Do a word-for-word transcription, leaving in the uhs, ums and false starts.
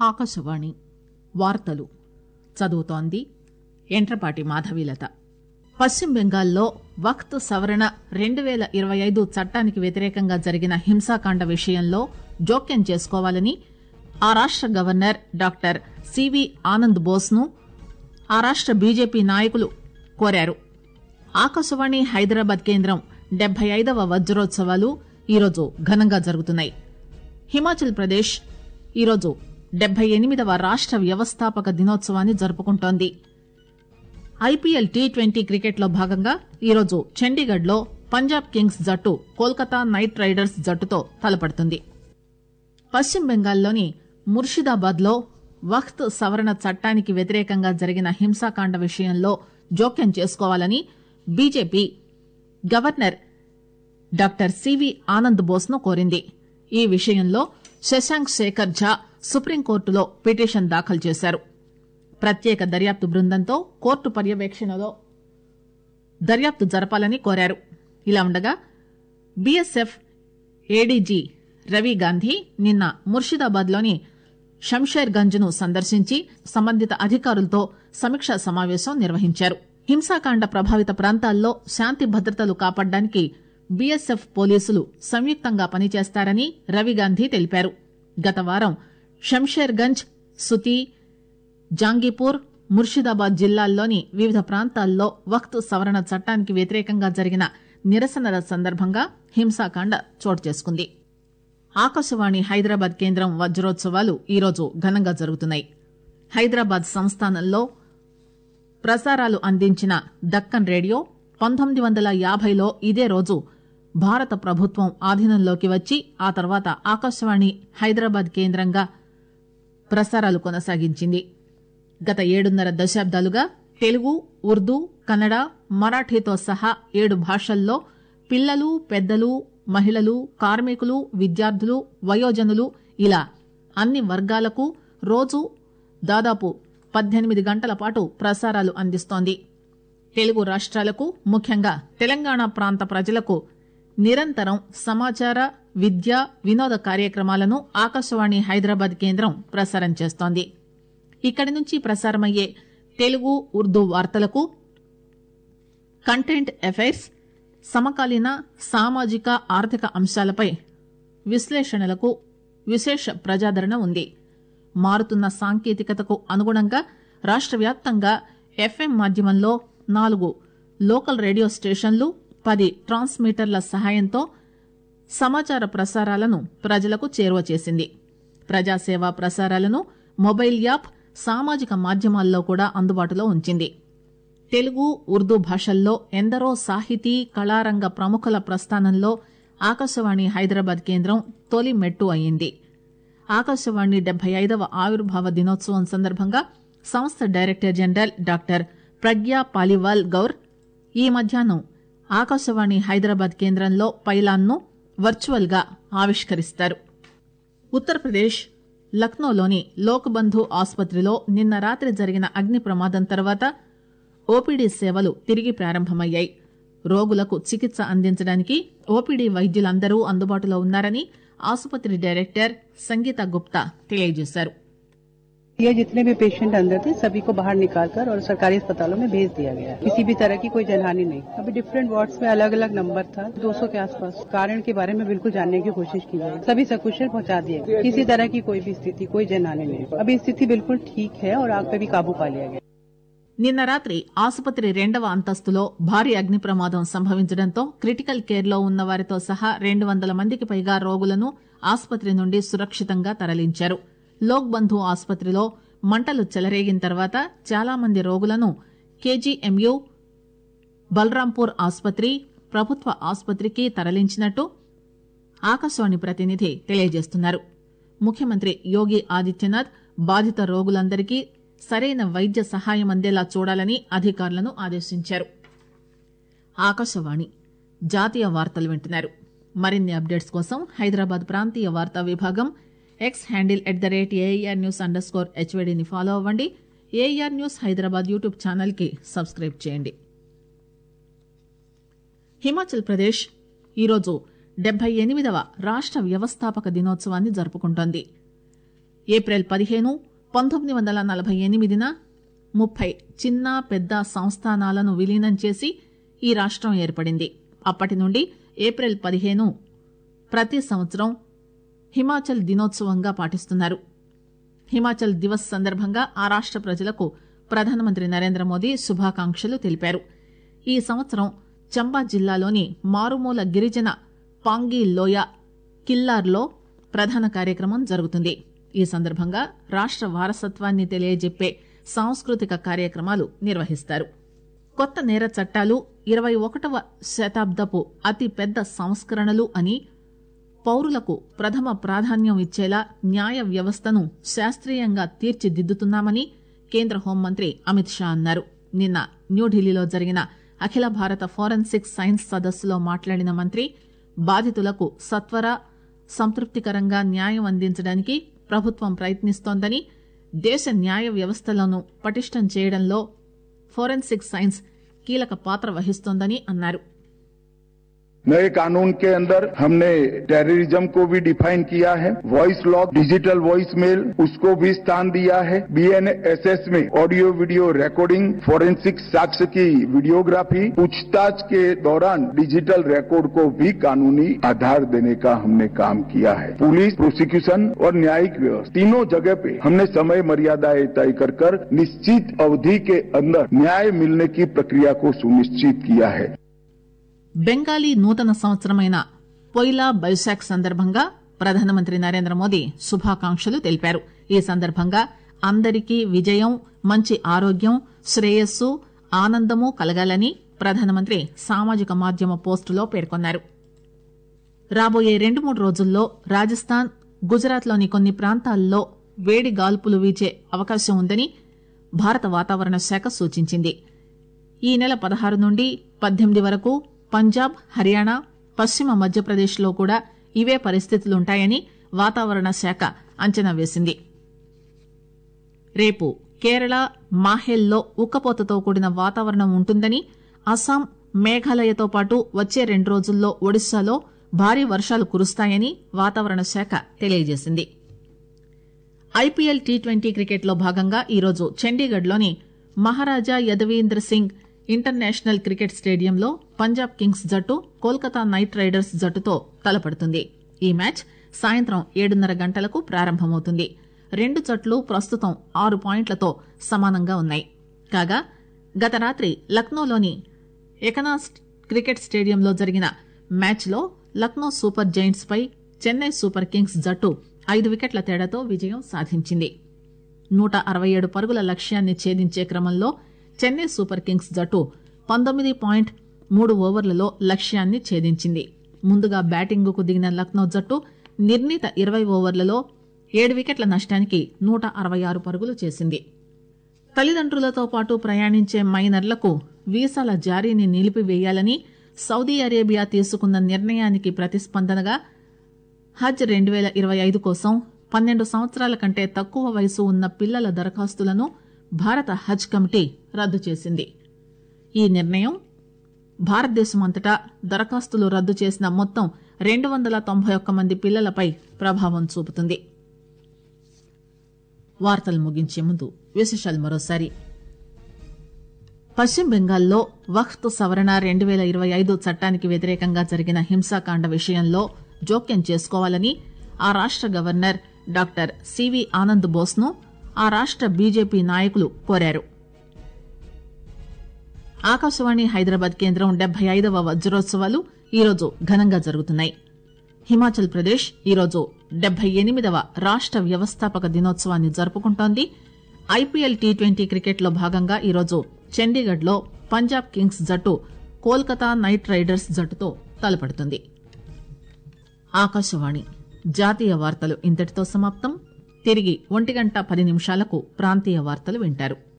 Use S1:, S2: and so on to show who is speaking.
S1: ఆకాశవాణి వార్తలు చదువుతోంది ఎంట్రపాటి మాధవీలత. పశ్చిమ బెంగాల్లో వక్త్ సవరణ రెండు పేల ఇరవై ఐదు చట్టానికి వ్యతిరేకంగా జరిగిన హింసాకాండ విషయంలో జోక్యం చేసుకోవాలని ఆ రాష్ట governor doctor CV Anand Bose ను ఆ రాష్ట బీజేపీ నాయకులు కోరారు. ఆకాశవాణి హైదరాబాద్ కేంద్రం డెబ్బై ఐదవ వజ్రోత్సవాలు ఈరోజు ఘనంగా జరుగుతున్నాయి. హిమాచల్ ప్రదేశ్ ఈరోజు డెబ్బై ఎనిమిదవ రాష్ట వ్యవస్థాపక దినోత్సవాన్ని జరుపుకుంటోంది. ఐపీఎల్ టీ ట్వంటీ క్రికెట్ లో భాగంగా ఈరోజు చండీగఢ్ లో పంజాబ్ కింగ్స్ జట్టు కోల్కతా నైట్ రైడర్స్ జట్టుతో తలపడుతుంది. పశ్చిమ బెంగాల్లోని ముర్షిదాబాద్ లో వక్త్ సవరణ చట్టానికి వ్యతిరేకంగా జరిగిన హింసాకాండ విషయంలో జోక్యం చేసుకోవాలని BJP governor doctor CV Anand Bose ను కోరింది. ఈ విషయంలో శశాంక్ శేఖర్ ఝా సుప్రీంకోర్టులో పిటిషన్ దాఖలు చేశారు. ప్రత్యేక దర్యాప్తు బృందంతో కోర్టు పర్యవేక్షణలో దర్యాప్తు జరపాలని కోరారు. ఇలా ఉండగా బీఎస్ఎఫ్ ఏడీజీ రవి గాంధీ నిన్న ముర్షిదాబాద్ లోని షంషేర్ గంజ్ ను సందర్శించి సంబంధిత అధికారులతో సమీక్షా సమావేశం నిర్వహించారు. హింసాకాండ ప్రభావిత ప్రాంతాల్లో శాంతి భద్రతలు కాపాడడానికి బీఎస్ఎఫ్ పోలీసులు సంయుక్తంగా పనిచేస్తారని రవిగాంధీ తెలిపారు. గత వారం షంషేర్ గంజ్, సుతి, జాంగీపూర్, ముర్షిదాబాద్ జిల్లాల్లోని వివిధ ప్రాంతాల్లో వక్త్ సవరణ చట్టానికి వ్యతిరేకంగా జరిగిన నిరసనల సందర్భంగా హింసాకాండ చోటు చేసుకుంది. ఆకాశవాణి హైదరాబాద్ కేంద్రం వజ్రోత్సవాలు ఈరోజు ఘనంగా జరుగుతున్నాయి. హైదరాబాద్ సంస్థానంలో ప్రసారాలు అందించిన దక్కన్ రేడియో పంతొమ్మిది వందల యాభైలో ఇదే రోజు భారత ప్రభుత్వం ఆధీనంలోకి వచ్చి ఆ తర్వాత ఆకాశవాణి హైదరాబాద్ కేంద్రంగా ప్రసారాలు కొనసాగించింది. గత ఏడున్నర దశాబ్దాలుగా తెలుగు, ఉర్దూ, కన్నడ, మరాఠీతో సహా ఏడు భాషల్లో పిల్లలు, పెద్దలు, మహిళలు, కార్మికులు, విద్యార్థులు, వయోజనులు ఇలా అన్ని వర్గాలకు రోజు దాదాపు పద్దెనిమిది గంటల పాటు ప్రసారాలు అందిస్తోంది. తెలుగు రాష్ట్రాలకు, ముఖ్యంగా తెలంగాణ ప్రాంత ప్రజలకు నిరంతరం సమాచార, విద్య, వినోద కార్యక్రమాలను ఆకాశవాణి హైదరాబాద్ కేంద్రం ప్రసారం చేస్తోంది. ఇక్కడి నుంచి ప్రసారమయ్యే తెలుగు, ఉర్దూ వార్తలకు, కంటెంట్ అఫైర్స్, సమకాలీన సామాజిక ఆర్థిక అంశాలపై విశ్లేషణలకు విశేష ప్రజాదరణ ఉంది. మారుతున్న సాంకేతికతకు అనుగుణంగా రాష్ట వ్యాప్తంగా ఎఫ్ఎం మాధ్యమంలో నాలుగు లోకల్ రేడియో స్టేషన్లు, పది ట్రాన్స్మీటర్ల సహాయంతో సమాచార ప్రసారాలను ప్రజలకు చేరువ చేసింది. ప్రజాసేవా ప్రసారాలను మొబైల్ యాప్, సామాజిక మాధ్యమాల్లో కూడా అందుబాటులో ఉంచింది. తెలుగు, ఉర్దూ భాషల్లో ఎందరో సాహితీ, కళారంగ ప్రముఖుల ప్రస్థానంలో ఆకాశవాణి హైదరాబాద్ కేంద్రం తొలి మెట్టు అయింది. ఆకాశవాణి డెబ్బై ఐదవ ఆవిర్భావ దినోత్సవం సందర్భంగా సంస్థ director general doctor Pragya Paliwal Gaur ఈ మధ్యాహ్నం ఆకాశవాణి హైదరాబాద్ కేంద్రంలో పైలాన్ను వర్చువల్ గా ఆవిష్కరిస్తారు. ఉత్తరప్రదేశ్ లక్నోలోని లోక్బంధు ఆసుపత్రిలో నిన్న రాత్రి జరిగిన అగ్ని ప్రమాదం తర్వాత ఓపీడీ సేవలు తిరిగి ప్రారంభమయ్యాయి. రోగులకు చికిత్స అందించడానికి ఓపీడీ వైద్యులందరూ అందుబాటులో ఉన్నారని ఆసుపత్రి డైరెక్టర్ సంగీత గుప్తా తెలియజేశారు.
S2: ये जितने भी पेशेंट अंदर थे सभी को बाहर निकालकर और सरकारी अस्पतालों में भेज दिया गया. किसी भी तरह की कोई जनहानि नहीं. अभी डिफरेंट वार्ड्स में अलग अलग नंबर था, दो सौ के आसपास. कारण के बारे में बिल्कुल जानने की कोशिश की जाए. सभी सकुशल पहुंचा दिए. किसी तरह की कोई भी स्थिति, कोई जनहानि नहीं. अभी स्थिति बिल्कुल ठीक है और आग पे भी काबू पा लिया गया.
S1: నిన్న రాత్రి ఆసుపత్రి రెండవ అంతస్తులో భారీ అగ్ని ప్రమాదం సంభవించడంతో క్రిటికల్ కేర్ లో ఉన్న వారితో సహా రెండు వందల మందికి పైగా రోగులను ఆసుపత్రి నుండి సురక్షితంగా తరలించారు. లోక్ బంధు ఆసుపత్రిలో మంటలు చెలరేగిన తర్వాత చాలా మంది రోగులను కేజీఎంయూ, బల్రాంపూర్ ఆసుపత్రి, ప్రభుత్వ ఆసుపత్రికి తరలించినట్టు ఆకాశవాణి ప్రతినిధి తెలియజేస్తున్నారు. ముఖ్యమంత్రి యోగి ఆదిత్యనాథ్ బాధిత రోగులందరికీ సరైన వైద్య సహాయం అందేలా చూడాలని అధికారులను ఆదేశించారు. ఆకాశవాణి జాతీయ వార్తలు వింటున్నారు. మరిన్ని అప్డేట్స్ కోసం హైదరాబాద్ ప్రాంతీయ వార్తా విభాగం X handle at the rate AIR news underscore హెచ్వైడీని ఫాలో అవ్వండి. AIR news Hyderabad YouTube channel కి సబ్స్క్రైబ్ చేయండి. హిమాచల్ ప్రదేశ్ ఈరోజు డెబ్బై ఎనిమిదవ రాష్ట వ్యవస్థాపక దినోత్సవాన్ని జరుపుకుంటోంది. ఏప్రిల్ పదిహేను పంతొమ్మిది వందల నలభై ఎనిమిదిన ముప్పై చిన్న పెద్ద సంస్థానాలను విలీనం చేసి ఈ రాష్టం ఏర్పడింది. అప్పటి నుండి ఏప్రిల్ పదిహేను ప్రతి సంవత్సరం హిమాచల్ దినోత్సవంగా పాటిస్తున్నారు. హిమాచల్ దివస్ సందర్భంగా ఆ రాష్ట ప్రజలకు ప్రధానమంత్రి నరేంద్ర మోదీ శుభాకాంక్షలు తెలిపారు. ఈ సంవత్సరం చంబా జిల్లాలోని మారుమూల గిరిజన పాంగి లోయ కిల్లార్లో ప్రధాన కార్యక్రమం జరుగుతుంది. ఈ సందర్భంగా రాష్ట వారసత్వాన్ని తెలియజెప్పే సాంస్కృతిక కార్యక్రమాలు నిర్వహిస్తారు. కొత్త నేర చట్టాలు ఇరవై ఒకటవ శతాబ్దపు అతి పెద్ద సంస్కరణలు అని, పౌరులకు ప్రథమ ప్రాధాన్యం ఇచ్చేలా న్యాయ వ్యవస్థను శాస్త్రీయంగా తీర్చిదిద్దుతున్నామని కేంద్ర హోంమంత్రి అమిత్ షా అన్నారు. నిన్న న్యూఢిల్లీలో జరిగిన అఖిల భారత ఫోరెన్సిక్ సైన్స్ సదస్సులో మాట్లాడిన మంత్రి బాధితులకు సత్వర సంతృప్తికరంగా న్యాయం అందించడానికి ప్రభుత్వం ప్రయత్నిస్తోందని, దేశ న్యాయ వ్యవస్థలను పటిష్టం చేయడంలో ఫోరెన్సిక్ సైన్స్ కీలక పాత్ర వహిస్తోందని అన్నారు.
S3: नए कानून के अंदर हमने टेररिज्म को भी डिफाइन किया है. Voice lock, digital voice mail, उसको भी स्थान दिया है. बीएनएसएस में ऑडियो वीडियो रिकॉर्डिंग, फोरेंसिक साक्ष्य की वीडियोग्राफी, पूछताछ के दौरान डिजिटल रिकॉर्ड को भी कानूनी आधार देने का हमने काम किया है. पुलिस, प्रोसिक्यूशन और न्यायिक व्यवस्था तीनों जगह पे हमने समय मर्यादाएं तय कर कर निश्चित अवधि के अंदर न्याय मिलने की प्रक्रिया को सुनिश्चित किया है.
S1: బెంగాలీ నూతన సంవత్సరమైన పొయిలా బైశాఖ్ సందర్భంగా ప్రధానమంత్రి నరేంద్ర మోదీ శుభాకాంక్షలు తెలిపారు. ఈ సందర్భంగా అందరికీ విజయం, మంచి ఆరోగ్యం, శ్రేయస్సు, ఆనందము కలగాలని ప్రధానమంత్రి సామాజిక మాధ్యమ పోస్టులో పేర్కొన్నారు. రాబోయే రెండు మూడు రోజుల్లో రాజస్థాన్, గుజరాత్లోని కొన్ని ప్రాంతాల్లో వేడి గాల్పులు వీచే అవకాశం ఉందని భారత వాతావరణ శాఖ సూచించింది. ఈ నెల పదహారు నుండి పద్దెనిమిది వరకు పంజాబ్, హర్యానా, పశ్చిమ మధ్యప్రదేశ్లో కూడా ఇవే పరిస్థితులుంటాయని వాతావరణ శాఖ అంచనా వేసింది. రేపు కేరళ, మాహేల్లో ఉక్కపోతతో కూడిన వాతావరణం ఉంటుందని, అస్సాం, మేఘాలయతో పాటు వచ్చే రెండు రోజుల్లో ఒడిశాలో భారీ వర్షాలు కురుస్తాయని వాతావరణ శాఖ తెలియజేసింది. ఐపీఎల్ టీ ట్వంటీ క్రికెట్లో భాగంగా ఈరోజు చండీగఢ్లోని మహారాజా యదవీంద్ర సింగ్ ఇంటర్నేషనల్ క్రికెట్ స్టేడియంలో పంజాబ్ కింగ్స్ జట్టు కోల్కతా నైట్ రైడర్స్ జట్టుతో తలపడుతుంది. ఈ మ్యాచ్ సాయంత్రం ఏడున్నర గంటలకు ప్రారంభమవుతుంది. రెండు జట్లు ప్రస్తుతం ఆరు పాయింట్లతో సమానంగా ఉన్నాయి. కాగా గత రాత్రి లక్నోలోని ఎకనాస్ క్రికెట్ స్టేడియంలో జరిగిన మ్యాచ్లో లక్నో సూపర్ జైంట్స్ పై చెన్నై సూపర్ కింగ్స్ జట్టు ఐదు వికెట్ల తేడాతో విజయం సాధించింది. నూట అరవై ఏడు పరుగుల లక్ష్యాన్ని ఛేదించే క్రమంలో చెన్నై సూపర్ కింగ్స్ జట్టు పంతొమ్మిది పాయింట్ మూడు ఓవర్లలో లక్ష్యాన్ని ఛేదించింది. ముందుగా బ్యాటింగుకు దిగిన లక్నో జట్టు నిర్ణీత ఇరవై ఓవర్లలో ఏడు వికెట్ల నష్టానికి నూట అరవై ఆరు పరుగులు చేసింది. తల్లిదండ్రులతో పాటు ప్రయాణించే మైనర్లకు వీసాల జారీని నిలిపివేయాలని సౌదీ అరేబియా తీసుకున్న నిర్ణయానికి ప్రతిస్పందనగా హజ్ రెండు పేల ఇరవై ఐదు కోసం పన్నెండు సంవత్సరాల కంటే తక్కువ వయసు ఉన్న పిల్లల దరఖాస్తులను భారత హజ్ కమిటీ రద్దు చేసింది. ఈ నిర్ణయం భారతదేశమంతటా దరఖాస్తులు రద్దు చేసిన మొత్తం రెండు వందల తొంభై ఒక్క మంది పిల్లలపై ప్రభావం చూపుతుంది. వార్తలు ముగించే ముందు విశేషాలు మరోసారి. పశ్చిమ బెంగాల్లో వక్ఫ్ సవరణ రెండు పేల ఇరవై ఐదు చట్టానికి వ్యతిరేకంగా జరిగిన హింసాకాండ విషయంలో జోక్యం చేసుకోవాలని ఆ రాష్ట governor doctor CV Anand Bose ను ఆ రాష్ట బీజేపీ నాయకులు కోరారు. ఆకాశవాణి హైదరాబాద్ కేంద్రం డెబ్బై ఐదవ వజ్రోత్సవాలు ఈరోజు ఘనంగా జరుగుతున్నాయి. హిమాచల్ ప్రదేశ్ ఈరోజు డెబ్బై ఎనిమిదవ రాష్ట వ్యవస్థాపక దినోత్సవాన్ని జరుపుకుంటోంది. ఐపీఎల్ టీ ట్వంటీ క్రికెట్లో భాగంగా ఈరోజు చండీగఢ్లో పంజాబ్ కింగ్స్ జట్టు కోల్కతా నైట్ రైడర్స్ జట్టుతో తలపడుతుంది. ఆకాశవాణి జాతీయ వార్తలు ఇంతటితో సమాప్తం. తిరిగి ఒంటి గంట పది నిమిషాలకు ప్రాంతీయ వార్తలు వింటారు.